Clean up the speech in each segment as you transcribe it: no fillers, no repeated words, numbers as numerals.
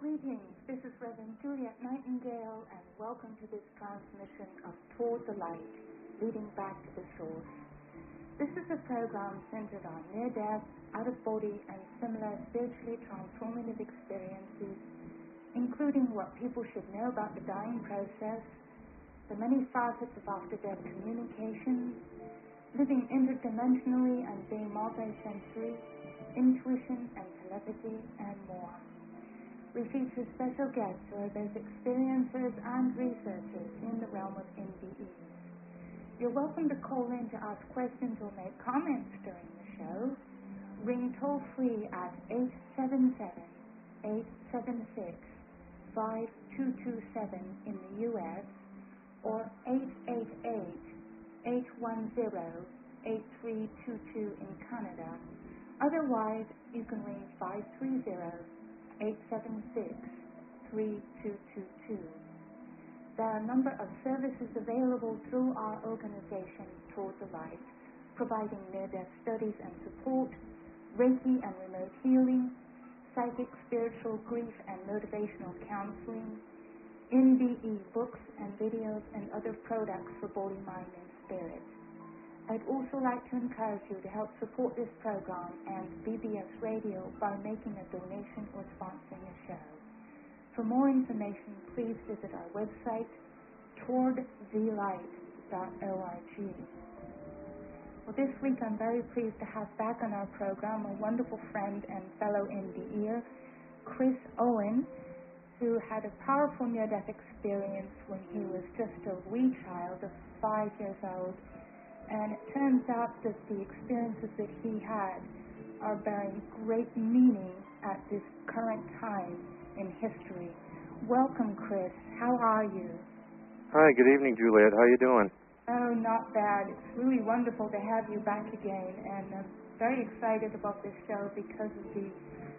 Greetings, this is Reverend Juliet Nightingale, and welcome to this transmission of Toward the Light, Leading Back to the Source. This is a program centered on near-death, out-of-body, and similar spiritually transformative experiences, including what people should know about the dying process, the many facets of after-death communication, living interdimensionally and being multisensory, intuition and telepathy, and more. We feature special guests who are both experiencers and researchers in the realm of NDE. You're welcome to call in to ask questions or make comments during the show. Ring toll-free at 877-876-5227 in the U.S. or 888-810-8322 in Canada. Otherwise, you can ring 530-876-3222. There are a number of services available through our organization, Toward the Light, providing near-death studies and support, Reiki and remote healing, psychic, spiritual, grief, and motivational counseling, NDE books and videos, and other products for body, mind, and spirit. I'd also like to encourage you to help support this program and BBS Radio by making a donation or sponsoring a show. For more information, please visit our website, towardthelight.org. Well, this week I'm very pleased to have back on our program a wonderful friend and fellow NDEer, Chris Owen, who had a powerful near-death experience when he was just a wee child of 5 years old. And it turns out that the experiences that he had are bearing great meaning at this current time in history. Welcome, Chris. How are you? Hi, good evening, Juliet. How are you doing? Oh, not bad. It's really wonderful to have you back again. And I'm very excited about this show because of the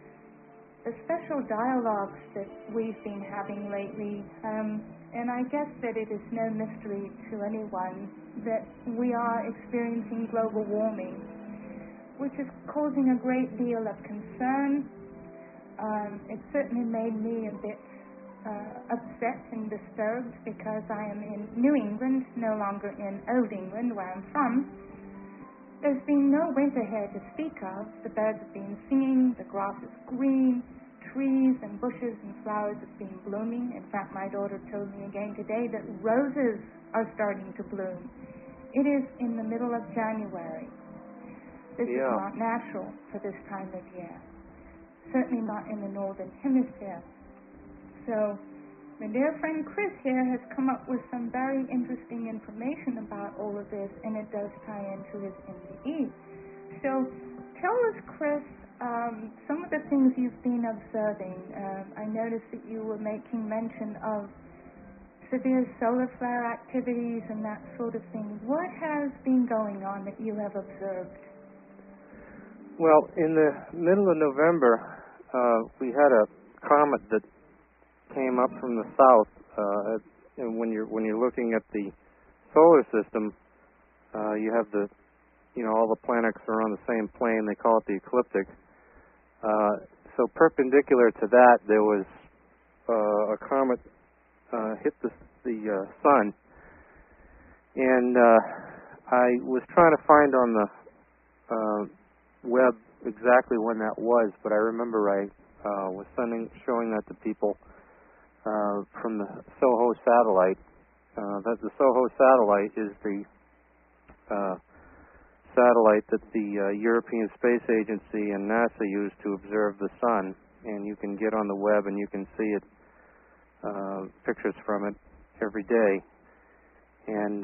special dialogues that we've been having lately. And I guess that it is no mystery to anyone that we are experiencing global warming, which is causing a great deal of concern. It certainly made me a bit upset and disturbed because I am in New England, no longer in Old England, where I'm from. There's been no winter here to speak of. The birds have been singing, the grass is green, trees and bushes and flowers have been blooming. In fact, my daughter told me again today that roses are starting to bloom. It is in the middle of January. This is not natural for this time of year. Certainly not in the northern hemisphere. So, my dear friend Chris here has come up with some very interesting information about all of this, and it does tie into his NDE. So, tell us, Chris, some of the things you've been observing. I noticed that you were making mention of severe solar flare activities and that sort of thing. What has been going on that you have observed? Well, in the middle of November, we had a comet that came up from the south. And when you're looking at the solar system, you have all the planets are on the same plane. They call it the ecliptic. So perpendicular to that, there was a comet hit the sun, and I was trying to find on the web exactly when that was, but I remember I was showing that to people from the SOHO satellite. That the SOHO satellite is the satellite that the European Space Agency and NASA use to observe the sun, and you can get on the web and you can see it, pictures from it every day. And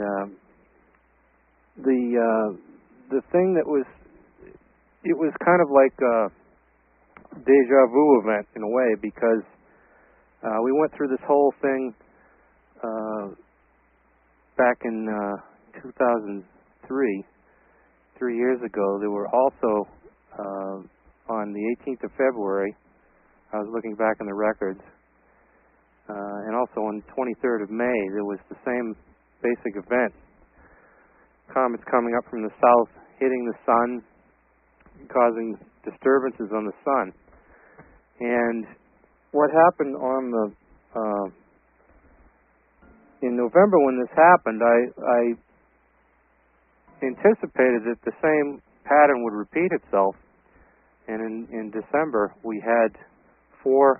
the thing that was, it was kind of like a deja vu event in a way, because we went through this whole thing back in 2003. 3 years ago. There were also on the 18th of February, I was looking back in the records, and also on the 23rd of May, there was the same basic event. Comets coming up from the south, hitting the sun, causing disturbances on the sun. And what happened on the in November when this happened, I anticipated that the same pattern would repeat itself, and in December we had 4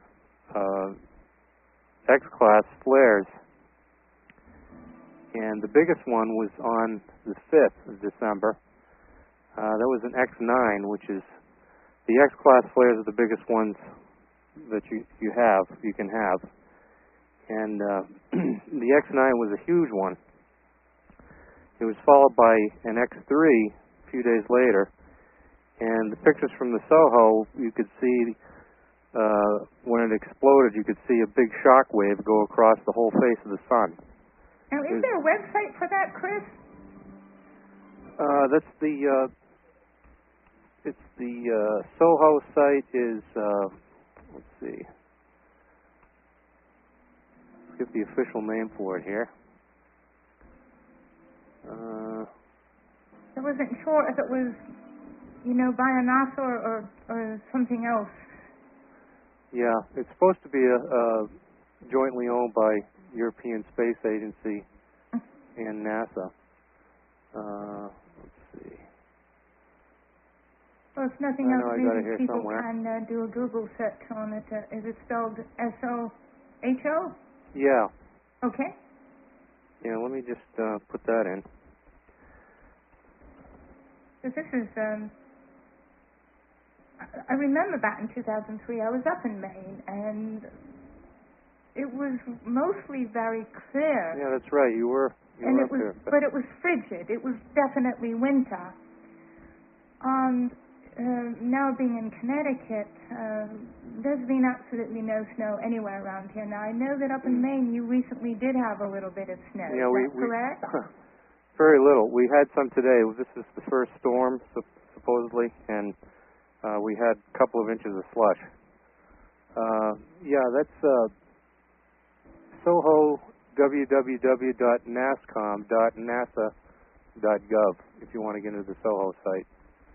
X-class flares, and the biggest one was on the 5th of December. That was an X9, which is the X-class flares are the biggest ones that you can have, and the X9 was a huge one. It was followed by an X3 a few days later, and the pictures from the Soho, you could see when it exploded, you could see a big shock wave go across the whole face of the sun. Now, is there a website for that, Chris? That's the it's the Soho site is let's see. Let's get the official name for it here. I wasn't sure if it was, by NASA or something else. Yeah, it's supposed to be a jointly owned by European Space Agency and NASA. Let's see. Well, if nothing else, maybe people somewhere. can do a Google search on it. Is it spelled S-O-H-O? Yeah. Okay. Yeah, let me just put that in. So this is, I remember back in 2003, I was up in Maine, and it was mostly very clear. Yeah, that's right. You were up there. But it was frigid. It was definitely winter. And now being in Connecticut, there's been absolutely no snow anywhere around here. Now, I know that up in Maine you recently did have a little bit of snow. Yeah, is that correct? Very little. We had some today. This is the first storm, supposedly, and we had a couple of inches of slush. Yeah, that's Soho, www.nascom.nasa.gov, if you want to get into the Soho site.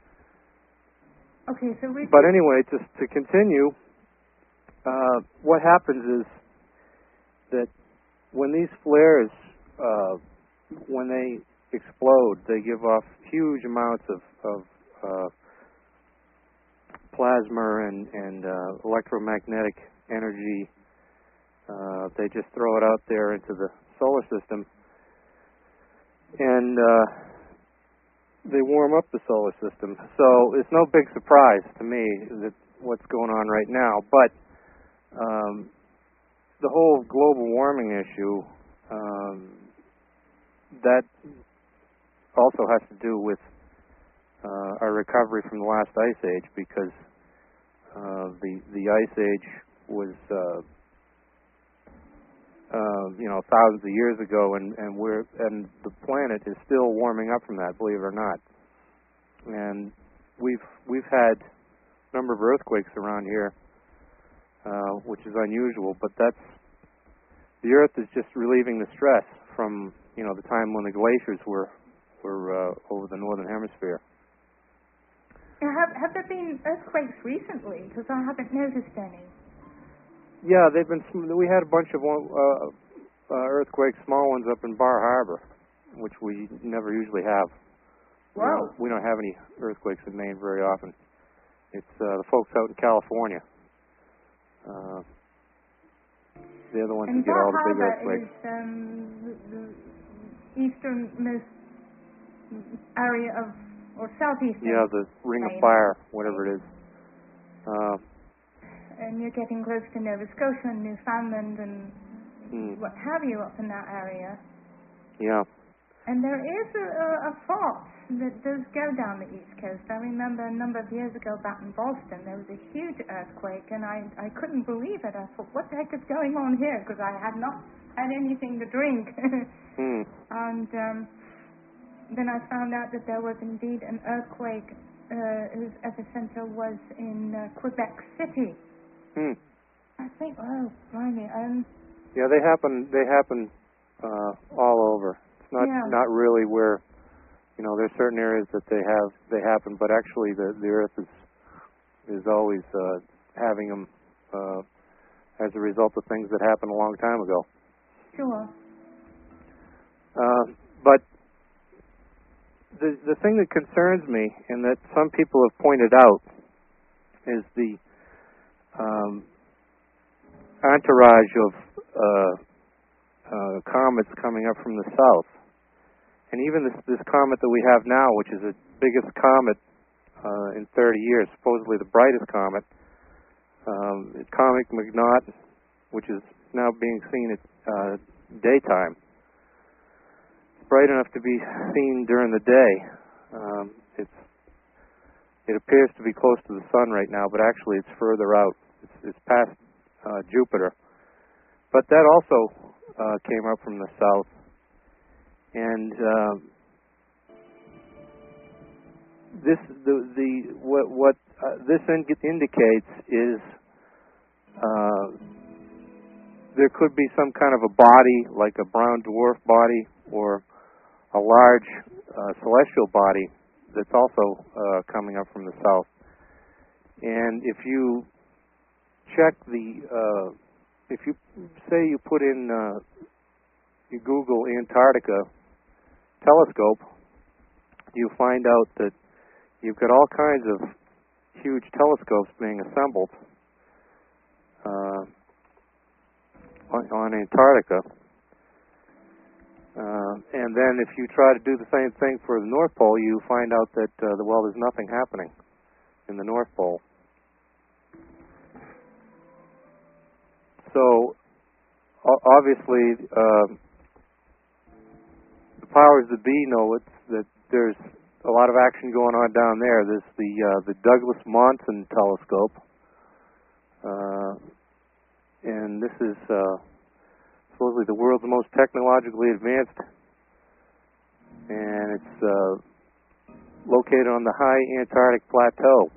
Okay, so But anyway, just to continue, what happens is that when these flares, when they explode, they give off huge amounts of plasma and electromagnetic energy. They just throw it out there into the solar system, and they warm up the solar system. So it's no big surprise to me that what's going on right now. But the whole global warming issue, that also has to do with our recovery from the last ice age, because the ice age was thousands of years ago, and the planet is still warming up from that, believe it or not. And we've had a number of earthquakes around here, which is unusual, but the Earth is just relieving the stress from the time when the glaciers were over the northern hemisphere. Now, have there been earthquakes recently? Because I haven't noticed any. Yeah, they've been. We had a bunch of earthquakes, small ones up in Bar Harbor, which we never usually have. Wow. We don't have any earthquakes in Maine very often. It's the folks out in California. They're the ones who get all the big earthquakes. And Bar Harbor is the easternmost area of, or southeastern. Yeah, the Ring of Fire, whatever it is. And you're getting close to Nova Scotia and Newfoundland and what have you up in that area. Yeah. And there is a fault that does go down the East Coast. I remember a number of years ago back in Boston, there was a huge earthquake, and I couldn't believe it. I thought, what the heck is going on here? Because I had not had anything to drink. And then I found out that there was indeed an earthquake whose epicenter was in Quebec City. I think, oh, blimey. Yeah, they happen all over. It's not really where, there's certain areas that they happen, but actually the Earth is always having them as a result of things that happened a long time ago. Sure. But the thing that concerns me, and that some people have pointed out, is the entourage of comets coming up from the south. And even this comet that we have now, which is the biggest comet in 30 years, supposedly the brightest comet, Comet Magnat, which is now being seen at daytime. It's bright enough to be seen during the day. It appears to be close to the sun right now, but actually it's further out. It's past Jupiter. But that also came up from the south. And what this indicates is there could be some kind of a body, like a brown dwarf body, or a large celestial body that's also coming up from the south. And if you check if you say you put in, you Google Antarctica telescope, you find out that you've got all kinds of huge telescopes being assembled on Antarctica. And then if you try to do the same thing for the North Pole, you find out that, there's nothing happening in the North Pole. So, obviously, the powers that be know that there's a lot of action going on down there. There's the Douglas Monson telescope, and this is supposedly the world's most technologically advanced, and it's located on the high Antarctic plateau.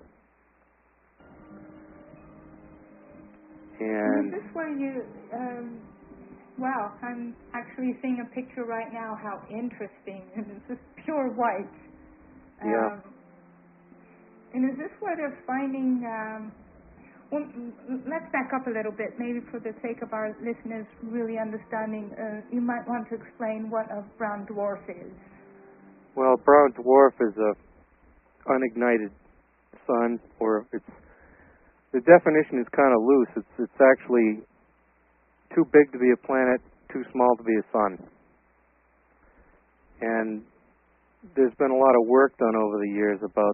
And is this where you? Wow, I'm actually seeing a picture right now. How interesting! And it's just pure white. Yeah. And is this where they're finding? Well, let's back up a little bit, maybe for the sake of our listeners really understanding. You might want to explain what a brown dwarf is. Well, brown dwarf is a unignited sun, or the definition is kind of loose. It's actually too big to be a planet, too small to be a sun. And there's been a lot of work done over the years about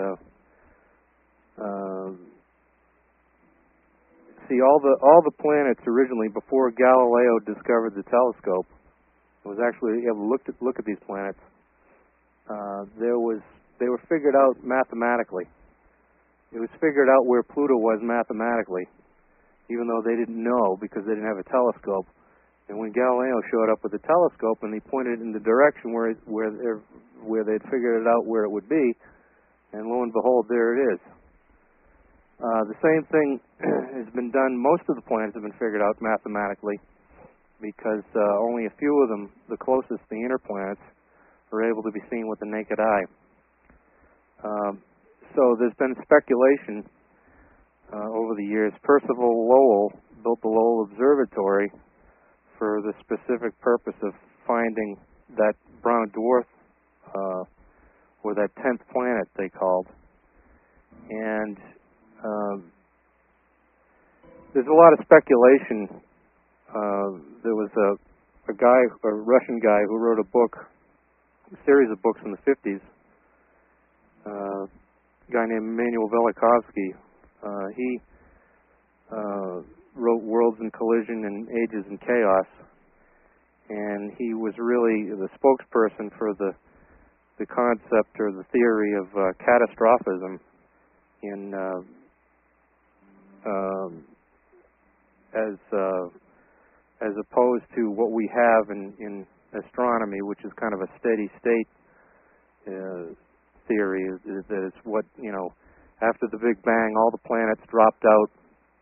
all the planets originally, before Galileo discovered the telescope, was actually able to look at these planets. They were figured out mathematically. It was figured out where Pluto was mathematically, even though they didn't know because they didn't have a telescope. And when Galileo showed up with a telescope and he pointed in the direction where they'd figured it out where it would be, and lo and behold, there it is. The same thing has been done. Most of the planets have been figured out mathematically because only a few of them, the closest, the inner planets, are able to be seen with the naked eye. So there's been speculation over the years. Percival Lowell built the Lowell Observatory for the specific purpose of finding that brown dwarf, or that 10th planet they called. And there's a lot of speculation. There was a Russian guy who wrote a series of books in the 50s, a guy named Immanuel Velikovsky. He wrote Worlds in Collision and Ages in Chaos, and he was really the spokesperson for the concept or the theory of catastrophism in as opposed to what we have in astronomy, which is kind of a steady state theory, that it's what, after the Big Bang, all the planets dropped out,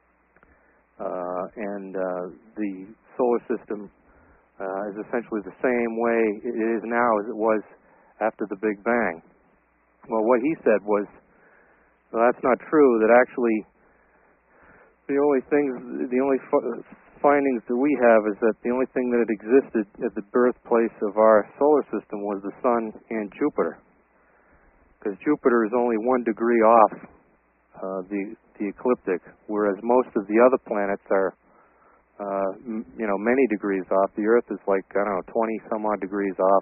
and the solar system is essentially the same way it is now as it was after the Big Bang. Well, what he said was, well, that's not true, that actually The only findings that we have is that the only thing that had existed at the birthplace of our solar system was the Sun and Jupiter, because Jupiter is only 1 degree off the ecliptic, whereas most of the other planets are, many degrees off. The Earth is like, 20 some odd degrees off,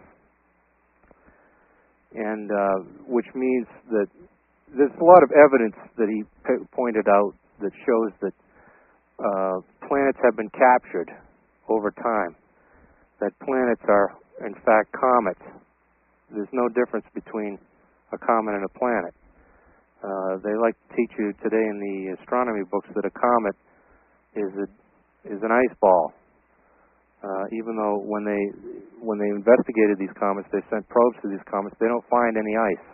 and which means that there's a lot of evidence that he pointed out that shows that planets have been captured over time, that planets are, in fact, comets. There's no difference between a comet and a planet. They like to teach you today in the astronomy books that a comet is an ice ball. Even though when they investigated these comets, they sent probes to these comets, they don't find any ice.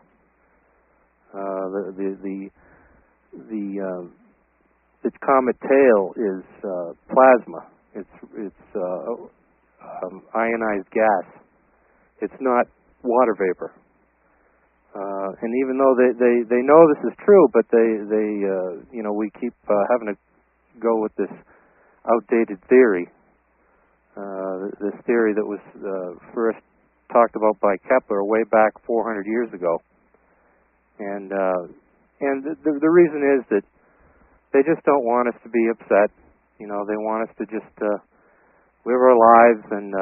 Its comet tail is plasma. It's ionized gas. It's not water vapor. And even though they know this is true, but we keep having to go with this outdated theory. This theory that was first talked about by Kepler way back 400 years ago. And the reason is that they just don't want us to be upset. They want us to just live our lives and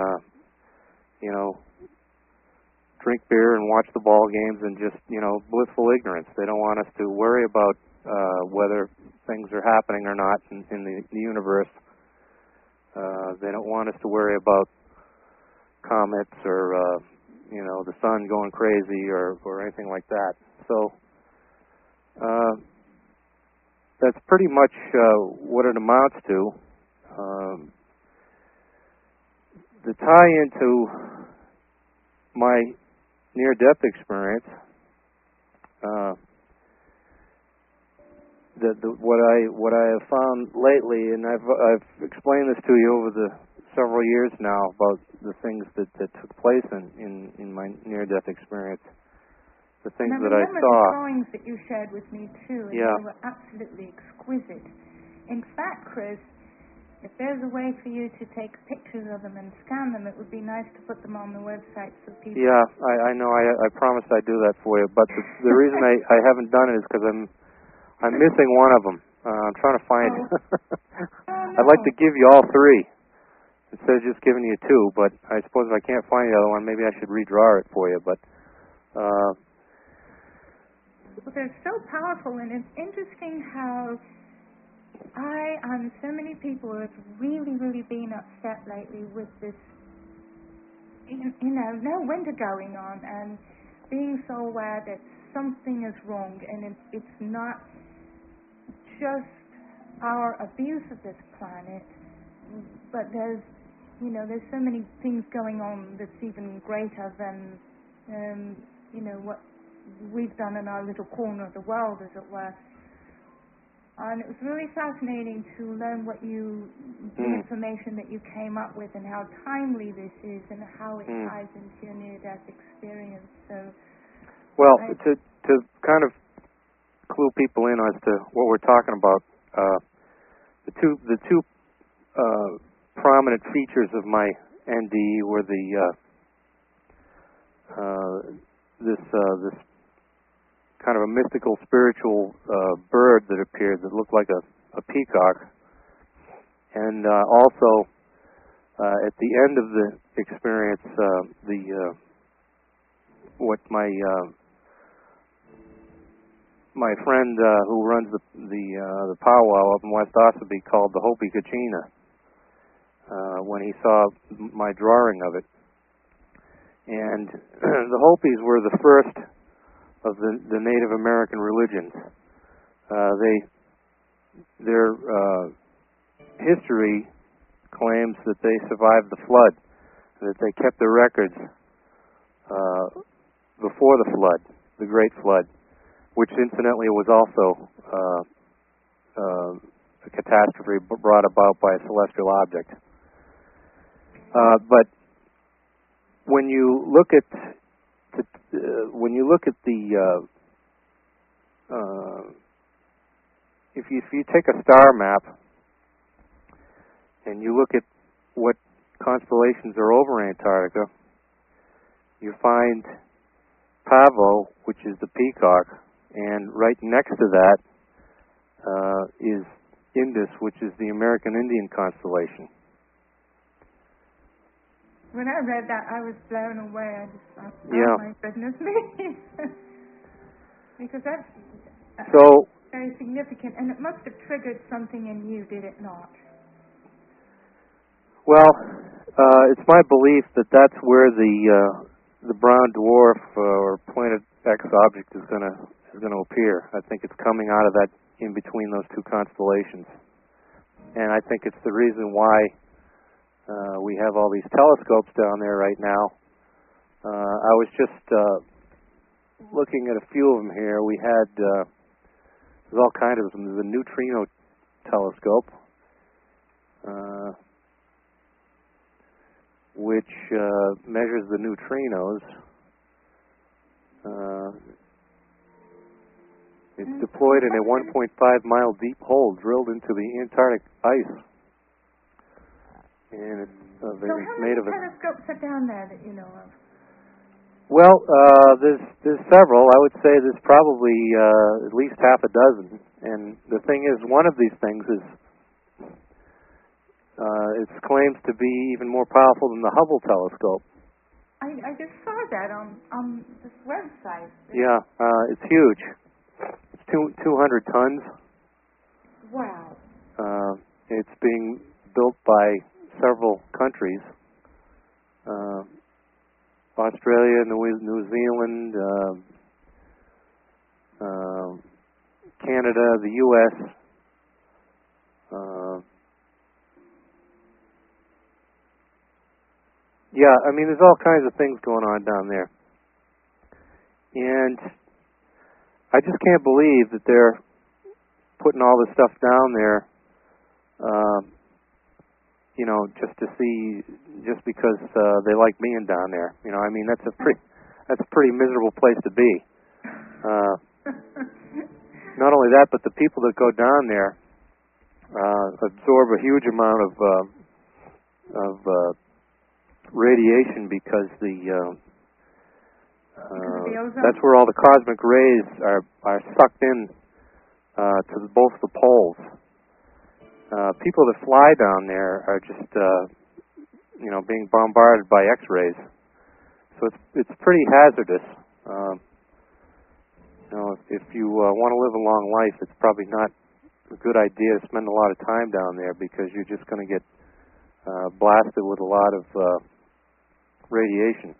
drink beer and watch the ball games and just blissful ignorance. They don't want us to worry about whether things are happening or not in the universe. They don't want us to worry about comets or the sun going crazy or anything like that. So that's pretty much what it amounts to. The tie into my near-death experience, what I have found lately, and I've explained this to you over the several years now about the things that took place in my near-death experience. The things that I saw. And I remember the drawings that you shared with me too, and yeah. They were absolutely exquisite. In fact, Chris, if there's a way for you to take pictures of them and scan them, it would be nice to put them on the website so people. Yeah, I know. I promised I'd do that for you, but the reason I haven't done it is because I'm missing one of them. I'm trying to find it. No. I'd like to give you all three instead of just giving you two, but I suppose if I can't find the other one, maybe I should redraw it for you. But well, they're so powerful, and it's interesting how so many people have really, really been upset lately with this, no winter going on, and being so aware that something is wrong, and it's not just our abuse of this planet, but there's so many things going on that's even greater than, what we've done in our little corner of the world, as it were. And it was really fascinating to learn the information that you came up with and how timely this is and how it ties into your near-death experience. So, well, to kind of clue people in as to what we're talking about, the two prominent features of my NDE were this kind of a mystical, spiritual bird that appeared that looked like a peacock, and also at the end of the experience, what my friend who runs the powwow up in West Ossipee called the Hopi Kachina, when he saw my drawing of it. And the Hopis were the first of the Native American religions. Their history claims that they survived the flood, that they kept their records before the flood, the Great Flood, which incidentally was also a catastrophe brought about by a celestial object. But when you look at the if you take a star map and you look at what constellations are over Antarctica, you find Pavo, which is the peacock, and right next to that is Indus, which is the American Indian constellation. When I read that, I was blown away. I just thought, Yeah. oh my goodness me. Because that's So, very significant, and it must have triggered something in you, did it not? well, it's my belief that that's where the brown dwarf or Planet X object is going to appear. I think it's coming out of that in between those two constellations, and I think it's the reason why we have all these telescopes down there right now. I was just looking at a few of them here. We had there's all kinds of them. There's a neutrino telescope, which measures the neutrinos. It's deployed in a 1.5-mile deep hole drilled into the Antarctic ice, and it's made of. So how many telescopes are down there that you know of? Well, there's several. I would say there's probably at least half a dozen. And the thing is, one of these things is it claims to be even more powerful than the Hubble telescope. I just saw that on this website. Yeah, it's huge. It's 200 tons. Wow. It's being built by several countries. Australia, New Zealand, Canada, the U.S. Yeah, I mean, there's all kinds of things going on down there. And I just can't believe that they're putting all this stuff down there, just because they like being down there. You know, I mean, that's a pretty miserable place to be. Not only that, but the people that go down there absorb a huge amount of radiation because that's where all the cosmic rays are sucked in to both the poles. People that fly down there are just being bombarded by X-rays, so it's pretty hazardous. If you want to live a long life, it's probably not a good idea to spend a lot of time down there because you're just going to get blasted with a lot of radiation.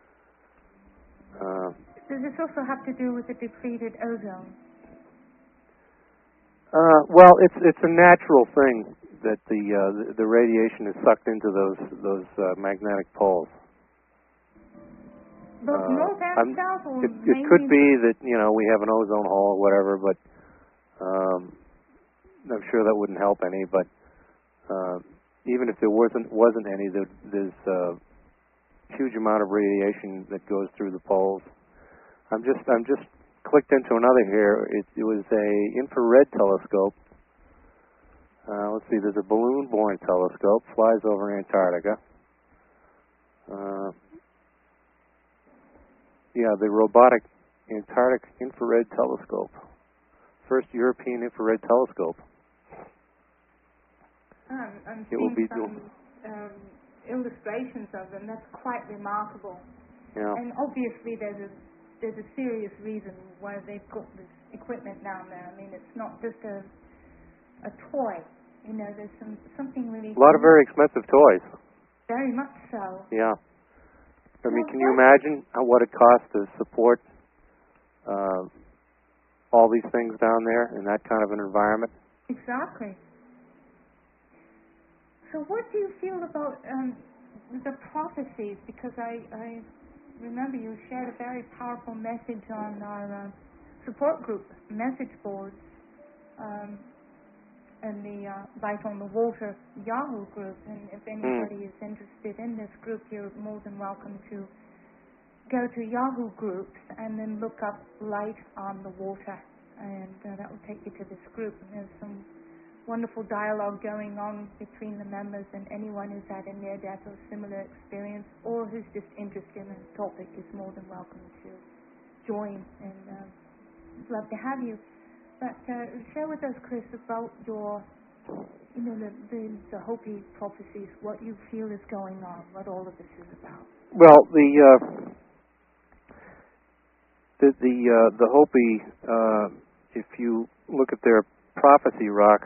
Does this also have to do with the depleted ozone? Well, it's a natural thing that the radiation is sucked into those magnetic poles. Both north and south, or it could be that we have an ozone hole or whatever, but I'm sure that wouldn't help any. But even if there wasn't any, there's a huge amount of radiation that goes through the poles. I'm just clicked into another here. It was a infrared telescope. Let's see. There's a balloon-borne telescope, flies over Antarctica. The robotic Antarctic infrared telescope, first European infrared telescope. I'm seeing some illustrations of them. That's quite remarkable. Yeah. And obviously, there's a serious reason why they put this equipment down there. I mean, it's not just a toy. There's something really. A lot of very expensive toys. Very much so. Yeah. I mean, can you imagine what it costs to support all these things down there in that kind of an environment? Exactly. So what do you feel about the prophecies? Because I remember you shared a very powerful message on our support group message boards and the Light on the Water Yahoo group. And if anybody is interested in this group, you're more than welcome to go to Yahoo groups and then look up Light on the Water and that will take you to this group. And there's some wonderful dialogue going on between the members, and anyone who's had a near-death or similar experience, or who's just interested in the topic, is more than welcome to join, and I'd love to have you. But share with us, Chris, about your, the Hopi prophecies, what you feel is going on, what all of this is about. Well, the Hopi, if you look at their prophecy rock,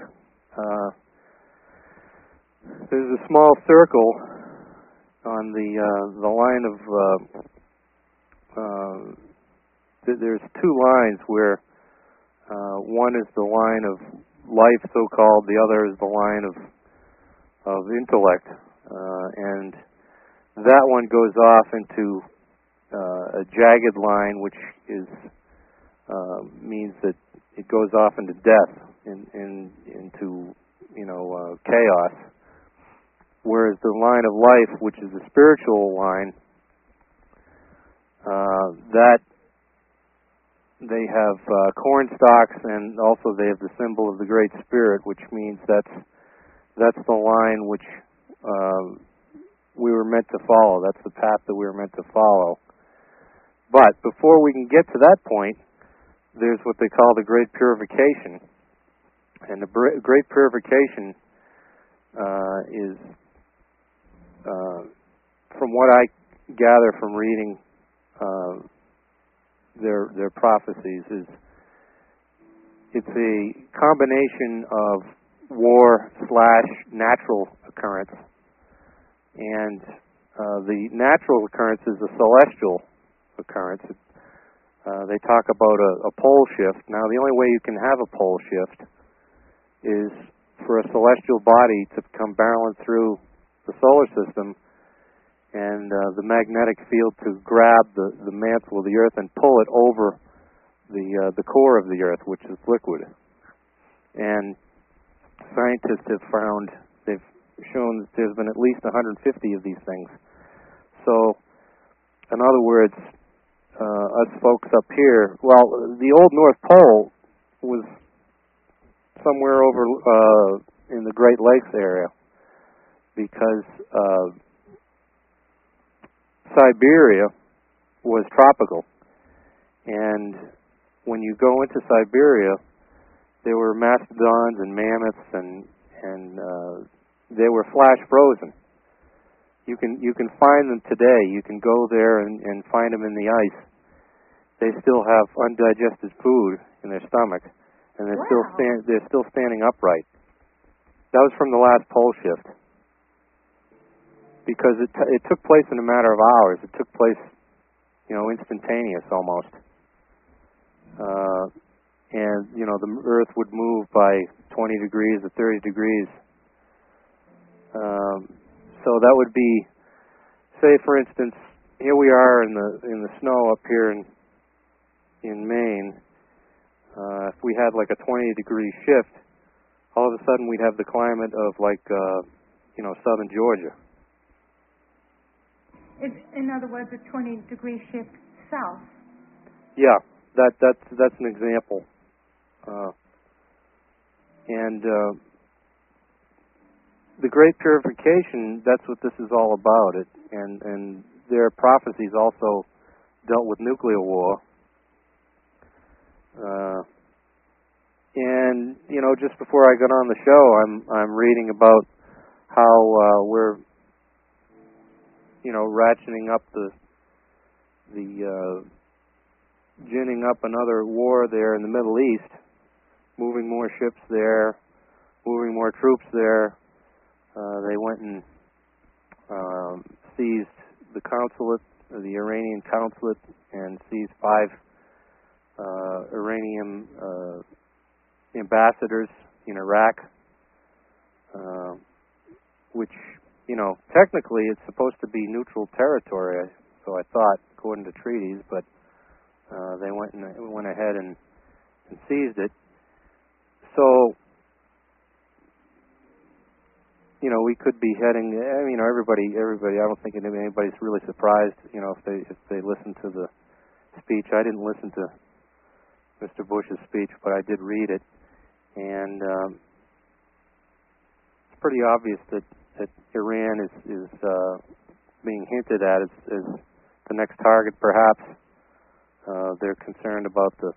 there's a small circle on the line of there's two lines where one is the line of life, so-called, the other is the line of intellect, and that one goes off into a jagged line, which is means that it goes off into death, into chaos. Whereas the line of life, which is the spiritual line, that they have corn stalks, and also they have the symbol of the Great Spirit, which means that's the line which we were meant to follow. That's the path that we were meant to follow. But before we can get to that point, there's what they call the Great Purification. And the Great Purification is, from what I gather from reading their prophecies, is it's a combination of war/natural occurrence, and the natural occurrence is a celestial occurrence. They talk about a pole shift. Now, the only way you can have a pole shift is for a celestial body to come barreling through the solar system, and the magnetic field to grab the mantle of the Earth and pull it over the core of the Earth, which is liquid. And scientists have found, they've shown that there's been at least 150 of these things. So, in other words, us folks up here, well, the old North Pole was somewhere over in the Great Lakes area, because Siberia was tropical, and when you go into Siberia, there were mastodons and mammoths, and they were flash frozen. You can find them today. You can go there and find them in the ice. They still have undigested food in their stomach, and they're still standing upright. That was from the last pole shift, because it took place in a matter of hours. It took place, instantaneous almost. And the Earth would move by 20 degrees or 30 degrees. So that would be, say, for instance, here we are in the snow up here in Maine. If we had like a 20-degree shift, all of a sudden we'd have the climate of like southern Georgia. It's, in other words, a 20-degree shift south. Yeah, that's an example. And the Great Purification, that's what this is all about. And their prophecies also dealt with nuclear war. And just before I got on the show, I'm reading about how we're ratcheting up the ginning up another war there in the Middle East, moving more ships there, moving more troops there. They went and seized the consulate, the Iranian consulate, and seized 5 Iranian ambassadors in Iraq, which, technically it's supposed to be neutral territory, so I thought, according to treaties, but they went ahead and seized it. So, we could be heading. Everybody. I don't think anybody's really surprised. If they listen to the speech. I didn't listen to Mr. Bush's speech, but I did read it, and it's pretty obvious that Iran is being hinted at as the next target, perhaps. They're concerned about the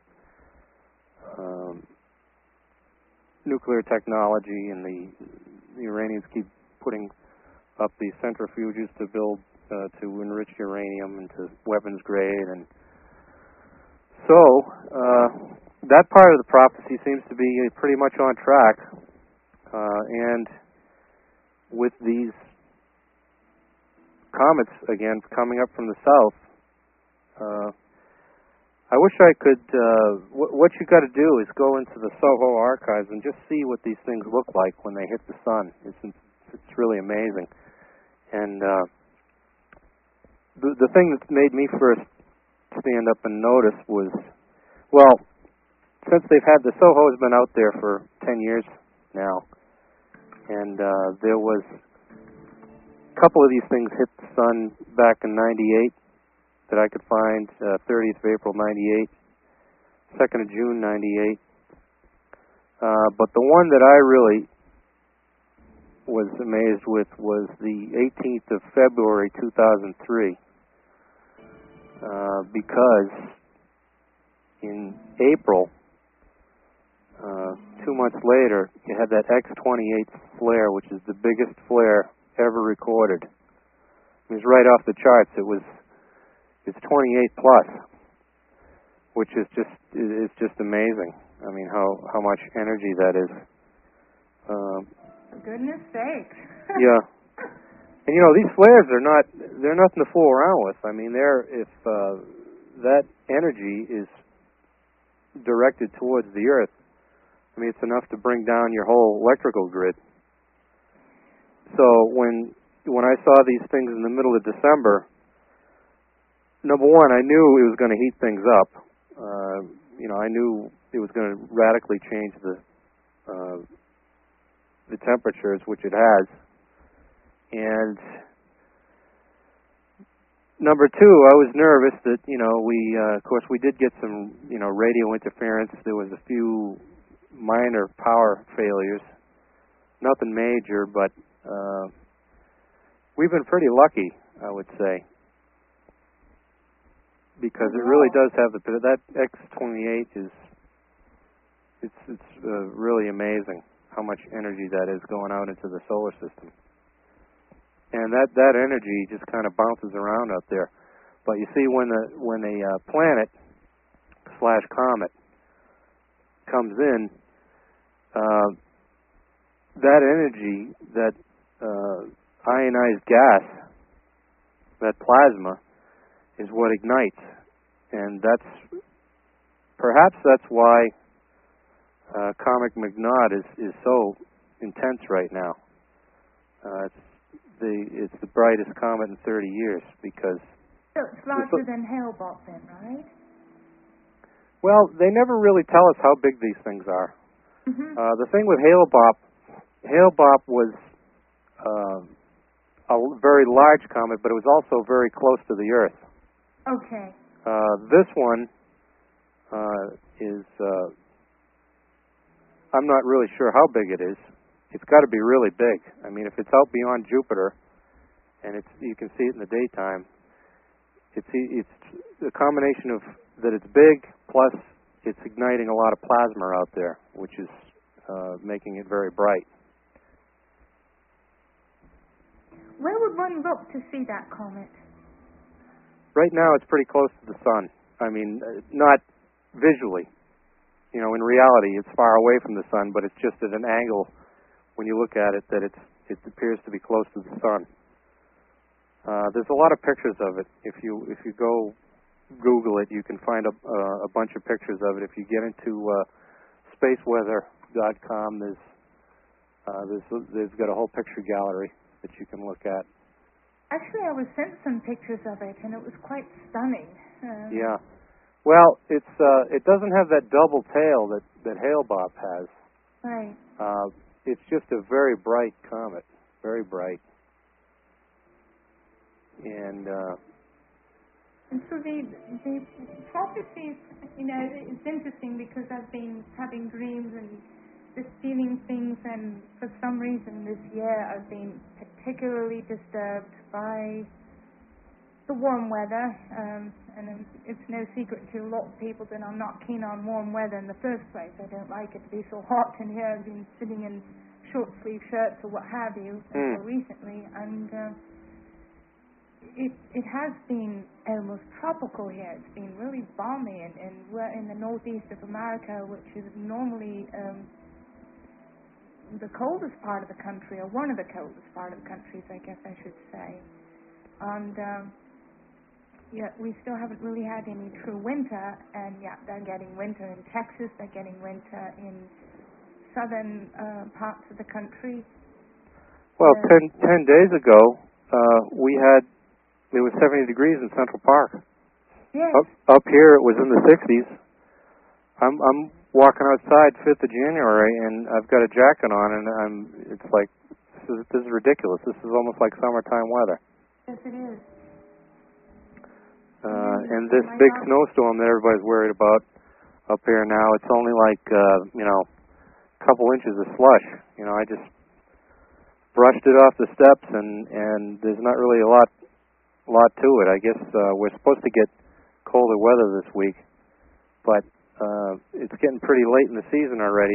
nuclear technology, and the Iranians keep putting up these centrifuges to build to enrich uranium into weapons grade, and so that part of the prophecy seems to be pretty much on track. And with these comets again coming up from the south, I wish I could. What you got to do is go into the Soho archives and just see what these things look like when they hit the sun. It's really amazing. And the thing that made me first stand up and notice was, well, since the Soho has been out there for 10 years now, and there was a couple of these things hit the sun back in '98 that I could find, 30th of April '98, 2nd of June '98. But the one that I really was amazed with was the 18th of February 2003, because in April, 2 months later, you had that X-28 flare, which is the biggest flare ever recorded. It was right off the charts. It's 28 plus, which is just amazing. I mean, how much energy that is. For goodness sakes. Yeah. And these flares they're nothing to fool around with. I mean, if that energy is directed towards the Earth, I mean, it's enough to bring down your whole electrical grid. So when I saw these things in the middle of December, number one, I knew it was going to heat things up. I knew it was going to radically change the temperatures, which it has. And number two, I was nervous that of course we did get some radio interference. There was a few minor power failures, nothing major, but we've been pretty lucky, I would say, because it really does have that X-28 it's really amazing how much energy that is going out into the solar system. And that energy just kind of bounces around out there. But you see, when a planet / comet comes in, that energy, that ionized gas, that plasma, is what ignites, and perhaps that's why Comet Magnat is so intense right now. It's the brightest comet in 30 years because... So it's larger than Hale-Bopp then, right? Well, they never really tell us how big these things are. Mm-hmm. The thing with Hale-Bopp was a very large comet, but it was also very close to the Earth. Okay. This one is... I'm not really sure how big it is. It's got to be really big. I mean, if it's out beyond Jupiter, and you can see it in the daytime, it's a combination of that it's big, plus it's igniting a lot of plasma out there, which is making it very bright. Where would one look to see that comet? Right now, it's pretty close to the sun. I mean, not visually. In reality, it's far away from the sun, but it's just at an angle when you look at it that it appears to be close to the sun. There's a lot of pictures of it. If you go Google it, you can find a bunch of pictures of it. If you get into spaceweather.com, there's got a whole picture gallery that you can look at. Actually, I was sent some pictures of it, and it was quite stunning. Yeah. Well, it doesn't have that double tail that Hale-Bopp has. Right. It's just a very bright comet, very bright. And so the prophecies, it's interesting because I've been having dreams and just feeling things, and for some reason this year I've been particularly disturbed by the warm weather, and it's no secret to a lot of people that I'm not keen on warm weather in the first place. I don't like it to be so hot, and here I've been sitting in short sleeve shirts or what have you until recently, and it has been almost tropical here. It's been really balmy, and we're in the northeast of America, which is normally the coldest part of the country, or one of the coldest part of the countries, I guess I should say. And yet we still haven't really had any true winter, and yet they're getting winter in Texas, they're getting winter in southern parts of the country. Well, 10 days ago, it was 70 degrees in Central Park. Yes. Up here, it was in the 60s. I'm walking outside 5th of January, and I've got a jacket on, and it's like, this is ridiculous. This is almost like summertime weather. Yes, it is. And this big snowstorm that everybody's worried about up here now, it's only like, a couple inches of slush. I just brushed it off the steps, and there's not really a lot to it. I guess we're supposed to get colder weather this week, but it's getting pretty late in the season already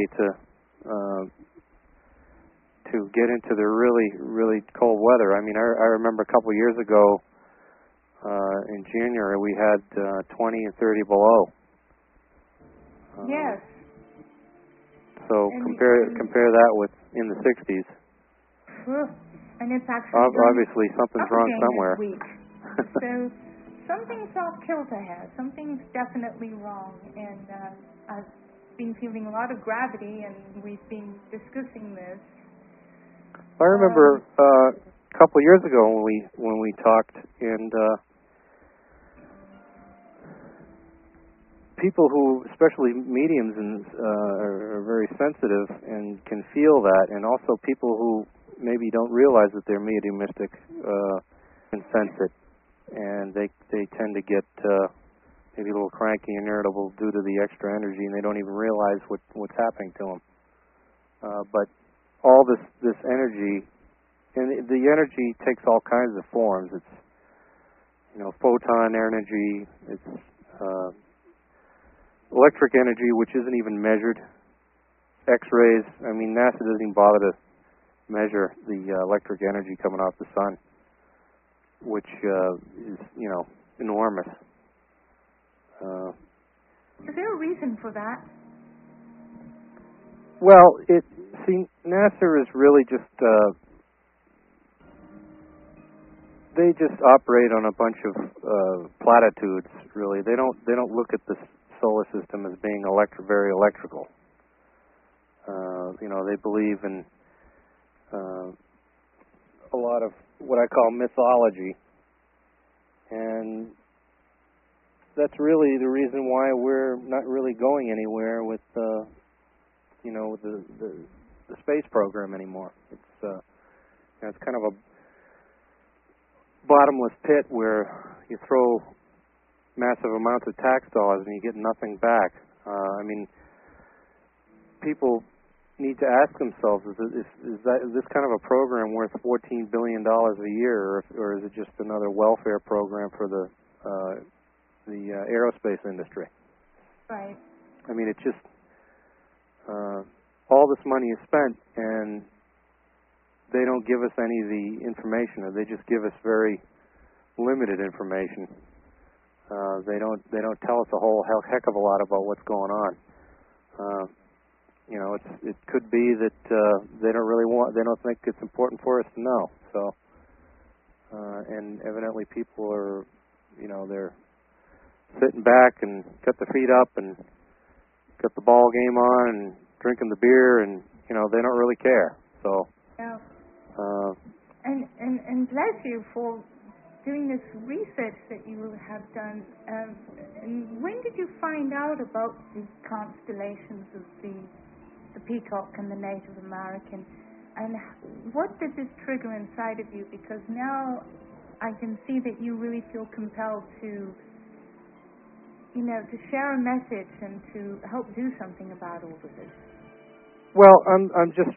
to get into the really, really cold weather. I mean, I remember a couple of years ago in January we had 20 and 30 below. Yes. So compare that with in the 60s. And it's actually obviously something's wrong somewhere. So something's off kilter here. Something's definitely wrong, and I've been feeling a lot of gravity, and we've been discussing this. I remember a couple of years ago when we talked, and people who, especially mediums, are very sensitive and can feel that, and also people who maybe don't realize that they're mediumistic can sense it, and they tend to get maybe a little cranky and irritable due to the extra energy, and they don't even realize what's happening to them. But all this energy, and the energy takes all kinds of forms. It's photon energy. It's electric energy, which isn't even measured. X-rays. I mean, NASA doesn't even bother to measure the electric energy coming off the sun, which is enormous. Is there a reason for that? Well, NASA is really just they just operate on a bunch of platitudes. Really, they don't look at the solar system as being very electrical. They believe in a lot of what I call mythology, and that's really the reason why we're not really going anywhere with the space program anymore. It's kind of a bottomless pit where you throw massive amounts of tax dollars and you get nothing back. I mean, people need to ask themselves: is this kind of a program worth $14 billion a year, or is it just another welfare program for the aerospace industry? Right. I mean, it's just all this money is spent, and they don't give us any of the information, or they just give us very limited information. They don't tell us a whole heck of a lot about what's going on. It could be that they don't think it's important for us to know. So, and evidently people are, they're sitting back and got their feet up and got the ball game on and drinking the beer, and they don't really care. So. Yeah. And bless you for doing this research that you have done. And when did you find out about the constellations of the Peacock and the Native American? And what did this trigger inside of you? Because now I can see that you really feel compelled to to share a message and to help do something about all of this? Well, I'm just,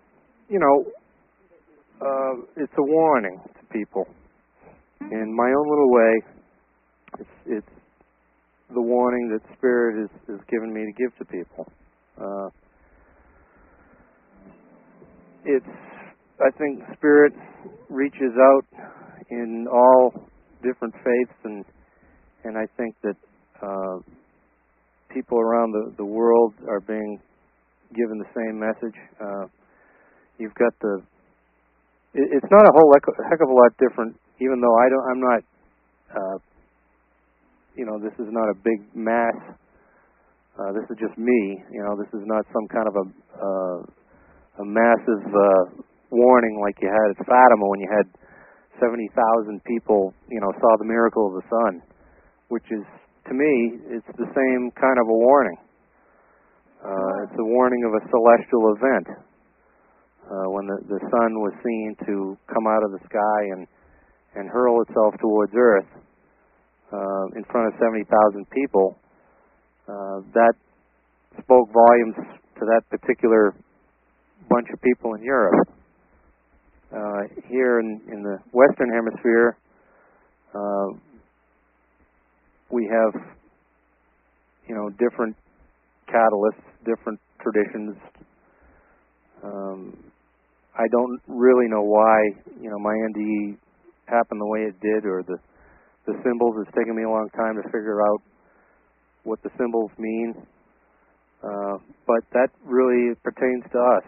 it's a warning to people. In my own little way, it's the warning that Spirit is given me to give to people. I think Spirit reaches out in all different faiths, and I think that people around the world are being given the same message. You've got it's not a whole heck of a lot different, even though I'm not, this is not a big mass. This is just me. This is not some kind of a massive warning like you had at Fatima when you had 70,000 people, saw the miracle of the sun, which is, to me, it's the same kind of a warning. It's a warning of a celestial event. When the sun was seen to come out of the sky and hurl itself towards Earth in front of 70,000 people, that spoke volumes to that particular bunch of people in Europe. Here in the Western Hemisphere, we have, different catalysts, different traditions. I don't really know why, my NDE happened the way it did, or the symbols. It's taken me a long time to figure out what the symbols mean. But that really pertains to us.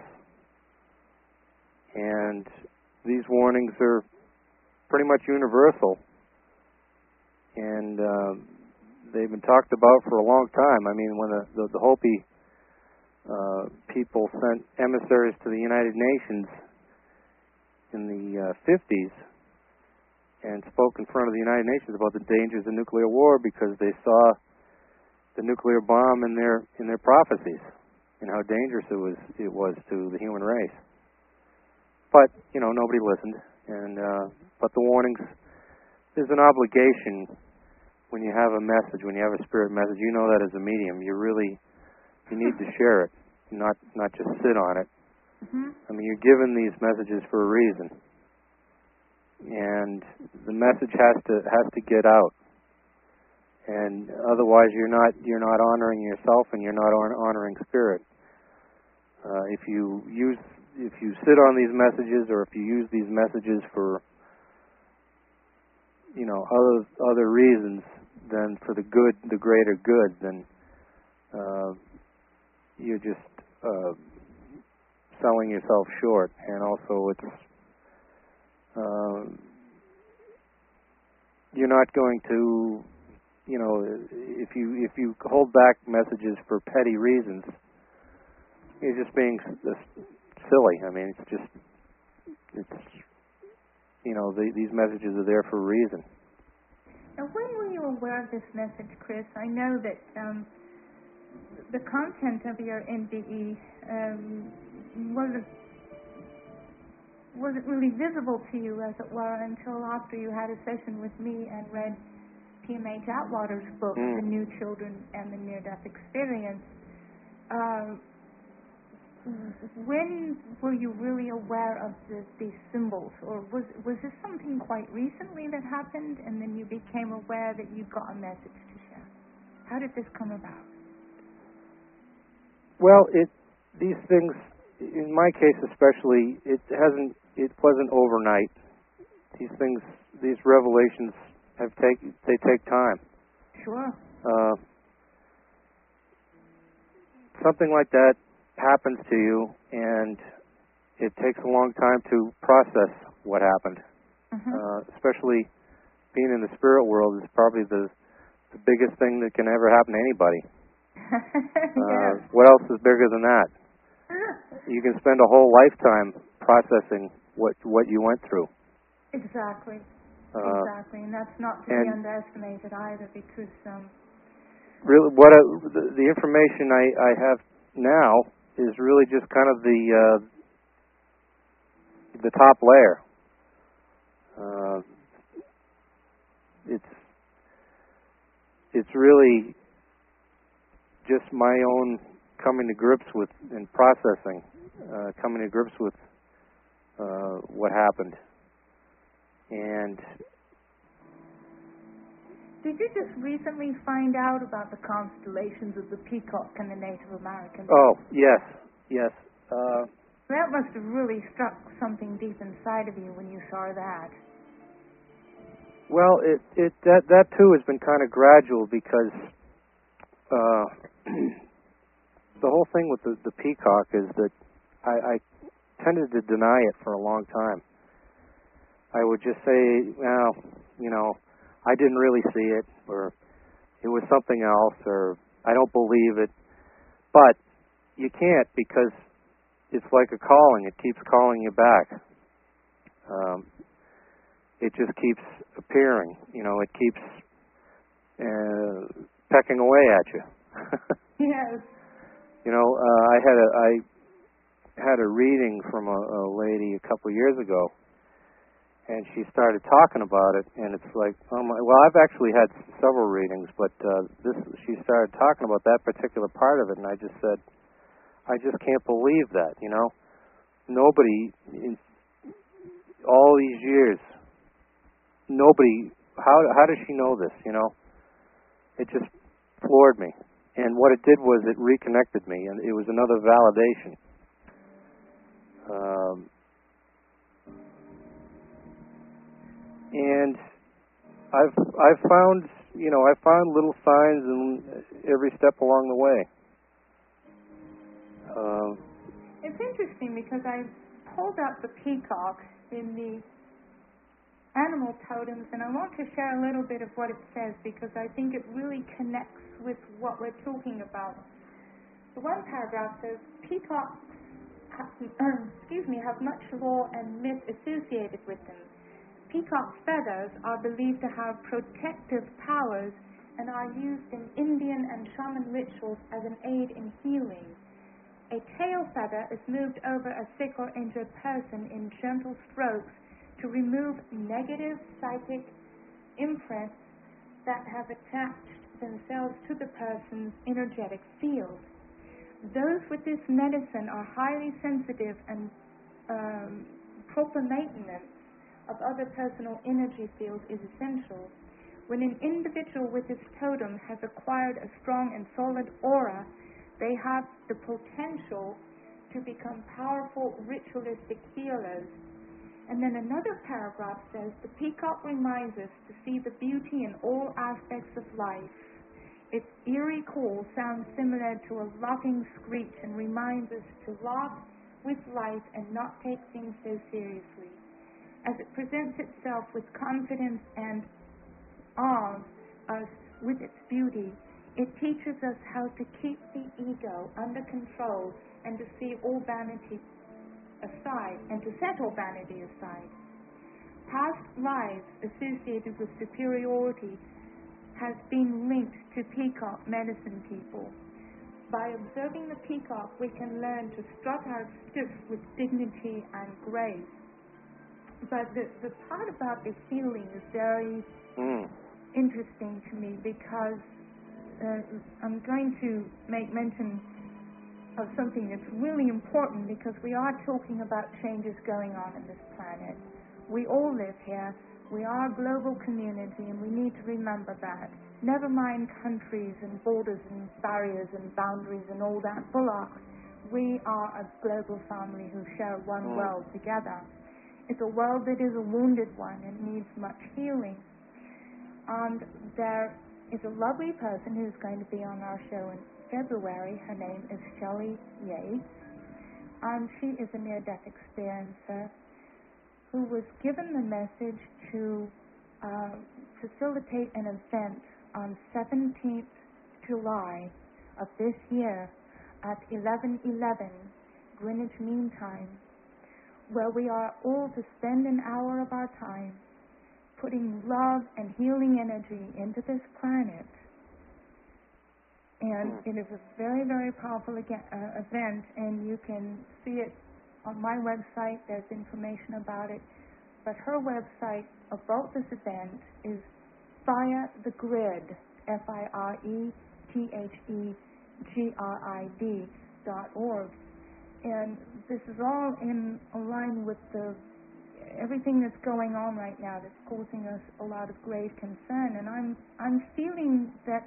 And these warnings are pretty much universal. And they've been talked about for a long time. I mean, when the Hopi people sent emissaries to the United Nations in the 50s and spoke in front of the United Nations about the dangers of nuclear war because they saw the nuclear bomb in their prophecies and how dangerous it was to the human race. But nobody listened, and but the warnings, there's an obligation when you have a message, when you have a spirit message. You know that as a medium, you need to share it, not just sit on it. Mm-hmm. I mean, you're given these messages for a reason, and the message has to get out. And otherwise, you're not honoring yourself, and you're not honoring Spirit. If you sit on these messages, or if you use these messages for other reasons than for the greater good, then you're just selling yourself short. And also, it's you're not going to, if you hold back messages for petty reasons, you're just being silly. I mean, these messages are there for a reason. Now, when were you aware of this message, Chris? I know that the content of your NDE wasn't really visible to you, as it were, until after you had a session with me and read P.M.H. Atwater's book, The New Children and the Near-Death Experience. When were you really aware of these symbols, or was this something quite recently that happened, and then you became aware that you got a message to share? How did this come about? Well, these things, in my case especially, it wasn't overnight. These revelations they take time. Sure. Something like that happens to you, and it takes a long time to process what happened. Mm-hmm. Especially being in the spirit world is probably the biggest thing that can ever happen to anybody. Yes. What else is bigger than that? You can spend a whole lifetime processing what you went through. Exactly. Exactly, and that's not to be underestimated either, because really, the information I have now is really just kind of the top layer. It's really just my own coming to grips with and processing, coming to grips with what happened. And did you just recently find out about the constellations of the peacock and the Native Americans? Oh, yes. That must have really struck something deep inside of you when you saw that. Well, that too has been kind of gradual because the whole thing with the peacock is that I tended to deny it for a long time. I would just say, well, I didn't really see it, or it was something else, or I don't believe it. But you can't, because it's like a calling. It keeps calling you back. It just keeps appearing. It keeps pecking away at you. Yes. I had a reading from a lady a couple of years ago, and she started talking about it, and it's like, well, I've actually had several readings, but she started talking about that particular part of it, and I just said, I just can't believe that, Nobody, in all these years, how does she know this, It just floored me. And what it did was it reconnected me, and it was another validation. And I've found little signs in every step along the way. It's interesting because I pulled up the peacock in the animal totems, and I want to share a little bit of what it says because I think it really connects with what we're talking about. The one paragraph says, peacocks have much lore and myth associated with them. Peacock feathers are believed to have protective powers and are used in Indian and shaman rituals as an aid in healing. A tail feather is moved over a sick or injured person in gentle strokes to remove negative psychic imprints that have attached themselves to the person's energetic field. Those with this medicine are highly sensitive, and proper maintenance of other personal energy fields is essential. When an individual with this totem has acquired a strong and solid aura, they have the potential to become powerful ritualistic healers. And then another paragraph says, the peacock reminds us to see the beauty in all aspects of life. Its eerie call sounds similar to a laughing screech and reminds us to laugh with life and not take things so seriously. As it presents itself with confidence and awes us with its beauty, it teaches us how to keep the ego under control and to see all vanity aside, and to set all vanity aside. Past lives associated with superiority has been linked to peacock medicine people. By observing the peacock, we can learn to strut our stuff with dignity and grace. But the part about the healing is very interesting to me because I'm going to make mention of something that's really important because we are talking about changes going on in this planet. We all live here. We are a global community, and we need to remember that. Never mind countries and borders and barriers and boundaries and all that bullock. We are a global family who share one world together. It's a world that is a wounded one and needs much healing. And there is a lovely person who's going to be on our show in February. Her name is Shelley Yates, and she is a near-death experiencer who was given the message to facilitate an event on 17th July of this year at 11:11 Greenwich Mean Time, where we are all to spend an hour of our time putting love and healing energy into this planet. And it is a very, very powerful event, and you can see it on my website. There's information about it. But her website about this event is Fire the Grid, FIRETHE GRID.org. And this is all in line with everything that's going on right now that's causing us a lot of grave concern. And I'm feeling that,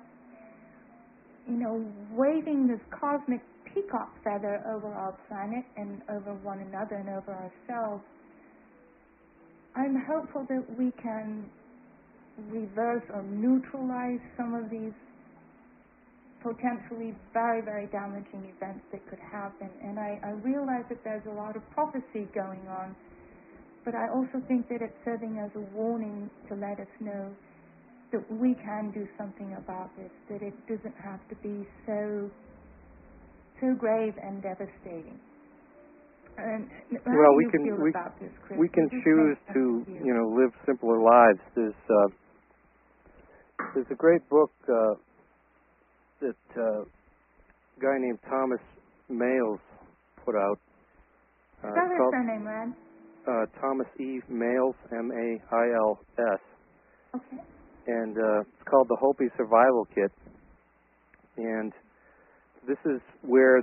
waving this cosmic peacock feather over our planet and over one another and over ourselves, I'm hopeful that we can reverse or neutralize some of these potentially very, very damaging events that could happen. And I realize that there's a lot of prophecy going on, but I also think that it's serving as a warning to let us know that we can do something about this, that it doesn't have to be so grave and devastating. And how do you feel about this, Chris? We can choose to, live simpler lives. There's a great book that a guy named Thomas Males put out. Spell his surname, Rad. Thomas E. Males, M-A-I-L-S. Okay. And it's called The Hopi Survival Kit. And this is where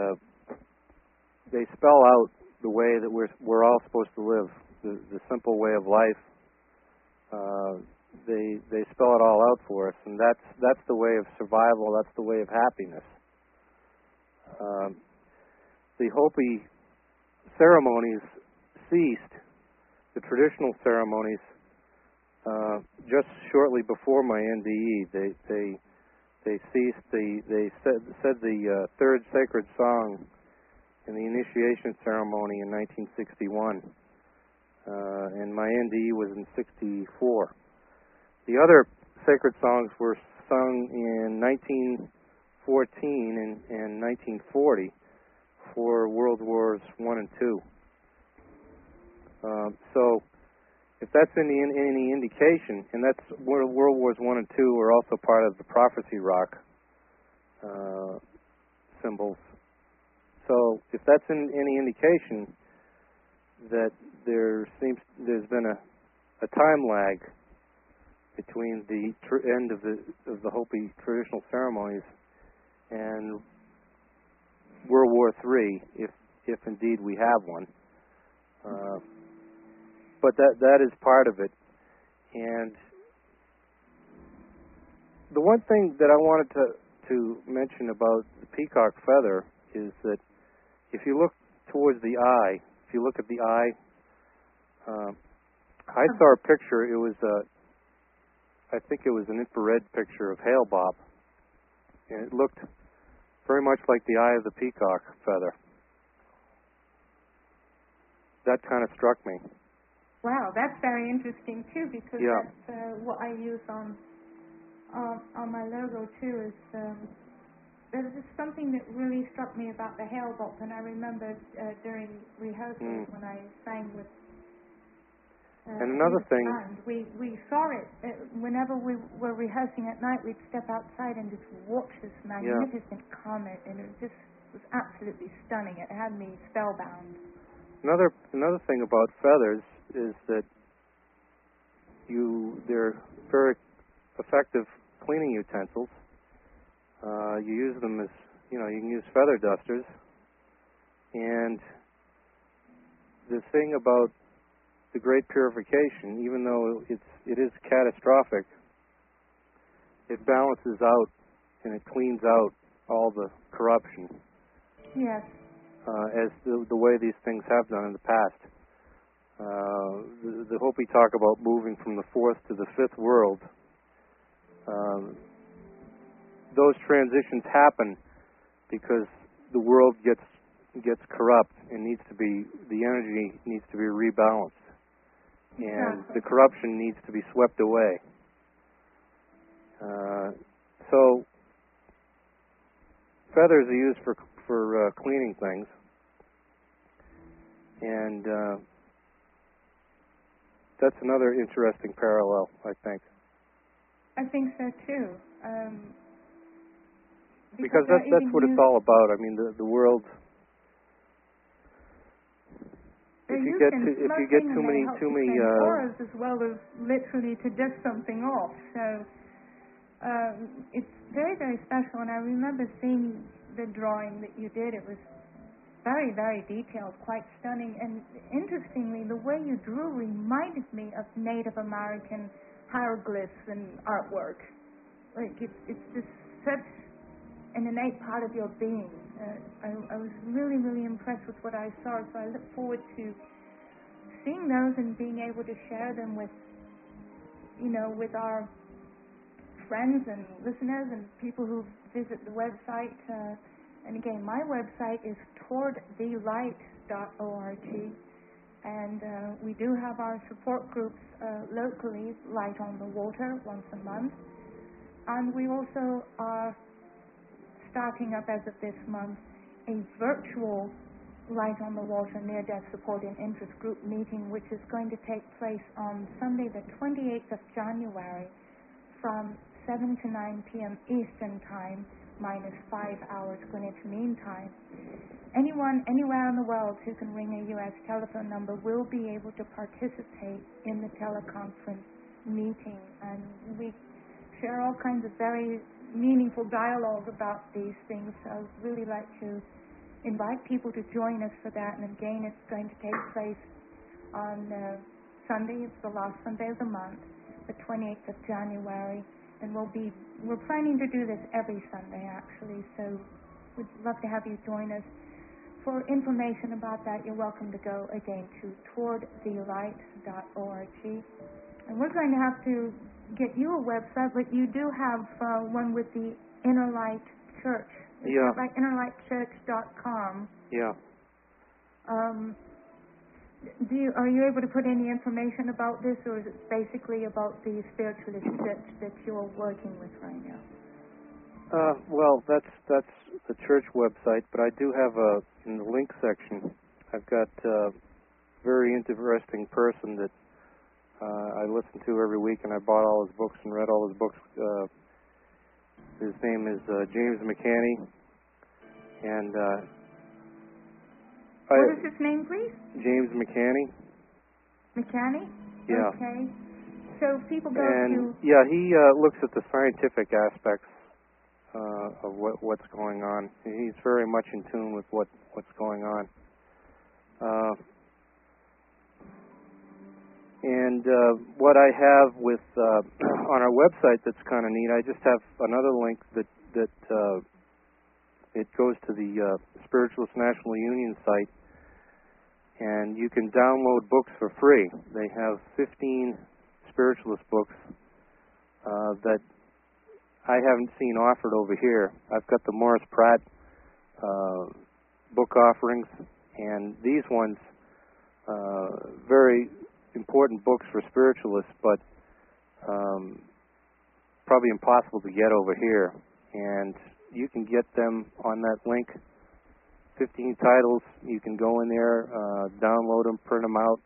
they spell out the way that we're all supposed to live, the simple way of life. They spell it all out for us, and that's the way of survival. That's the way of happiness. The Hopi ceremonies ceased, the traditional ceremonies, just shortly before my NDE. They ceased. They said the third sacred song in the initiation ceremony in 1961, and my NDE was in '64. The other sacred songs were sung in 1914 and 1940 for World Wars I and II. So, if that's any indication, and that's World Wars I and II are also part of the prophecy rock symbols. So, if that's any indication that there's been a time lag between the end of the Hopi traditional ceremonies and World War III, if indeed we have one. But that is part of it. And the one thing that I wanted to mention about the peacock feather is that if you look towards the eye, if you look at the eye, I saw a picture. It was I think it was an infrared picture of Hale-Bopp, and it looked very much like the eye of the peacock feather. That kind of struck me. Wow, that's very interesting too, because yeah. That's what I use on my logo too. Is there's just something that really struck me about the Hale-Bopp, and I remember during rehearsals when I sang with. And another thing, we saw it whenever we were rehearsing at night. We'd step outside and just watch this magnificent comet, and it just was absolutely stunning. It had me spellbound. Another thing about feathers is that they're very effective cleaning utensils. You use them as you can use feather dusters, and the thing about the great purification, even though it is catastrophic, it balances out and it cleans out all the corruption. Yes. As the way these things have done in the past. The Hopi talk about moving from the fourth to the fifth world. Those transitions happen because the world gets corrupt and the energy needs to be rebalanced. And the corruption needs to be swept away. So feathers are used for cleaning things, and that's another interesting parallel, I think. I think so too. Because that's what it's all about. I mean, the world. If you get too many auras as well as literally to dust something off. So it's very, very special, and I remember seeing the drawing that you did. It was very, very detailed, quite stunning, and interestingly, the way you drew reminded me of Native American hieroglyphs and artwork. Like, it's just such an innate part of your being. I was really, really impressed with what I saw, so I look forward to seeing those and being able to share them with, with our friends and listeners and people who visit the website. And again, my website is towardthelight.org, and we do have our support groups locally, Light on the Water, once a month, and we also are starting up as of this month a virtual Light on the Water Near-Death Support and Interest Group meeting, which is going to take place on Sunday the 28th of January from 7 to 9 p.m. Eastern Time, minus 5 hours Greenwich Mean Time. Anyone anywhere in the world who can ring a U.S. telephone number will be able to participate in the teleconference meeting, and we share all kinds of very meaningful dialogue about these things. I would really like to invite people to join us for that, and again, it's going to take place on Sunday. It's the last Sunday of the month, the 28th of January, and we're planning to do this every Sunday, actually, so we'd love to have you join us. For information about that, you're welcome to go again to towardthelight.org, and we're going to have to get you a website, but you do have one with the Inner Light Church. Yeah. Like innerlightchurch.com. Yeah. Are you able to put any information about this, or is it basically about the spiritualist church that you're working with right now? Well, that's the church website, but I do have in the link section, I've got a very interesting person that I listen to every week, and I bought all his books and read all his books. His name is James McCanney, and what is his name, please? James McCanney. McCanney? Yeah. Okay. So people go to... Yeah, he looks at the scientific aspects of what's going on. He's very much in tune with what's going on. And what I have with on our website that's kind of neat, I just have another link that it goes to the Spiritualist National Union site, and you can download books for free. They have 15 spiritualist books that I haven't seen offered over here. I've got the Morris Pratt book offerings, and these ones, very important books for spiritualists, but probably impossible to get over here. And you can get them on that link. 15 titles. You can go in there, download them, print them out,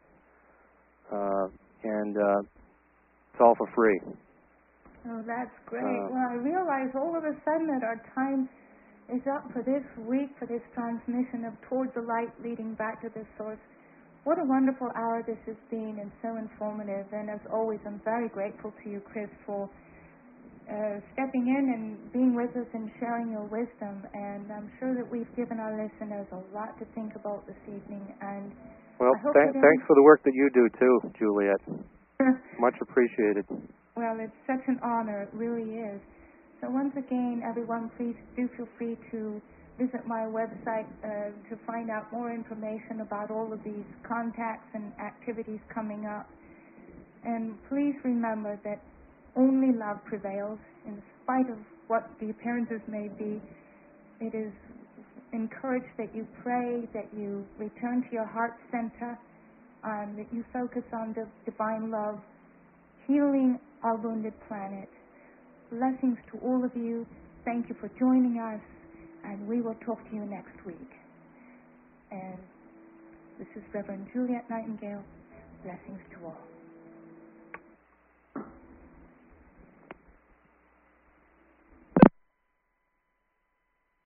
and it's all for free. Oh, that's great. Well, I realize all of a sudden that our time is up for this week, for this transmission of Toward the Light, leading back to the source. What a wonderful hour this has been, and so informative. And as always, I'm very grateful to you, Chris, for stepping in and being with us and sharing your wisdom. And I'm sure that we've given our listeners a lot to think about this evening. And well, thanks for the work that you do too, Juliet. Much appreciated. Well, it's such an honor. It really is. So once again, everyone, please do feel free to visit my website to find out more information about all of these contacts and activities coming up. And please remember that only love prevails. In spite of what the appearances may be, it is encouraged that you pray, that you return to your heart center, that you focus on the divine love, healing our wounded planet. Blessings to all of you. Thank you for joining us, and we will talk to you next week. And this is Reverend Juliet Nightingale. Blessings to all.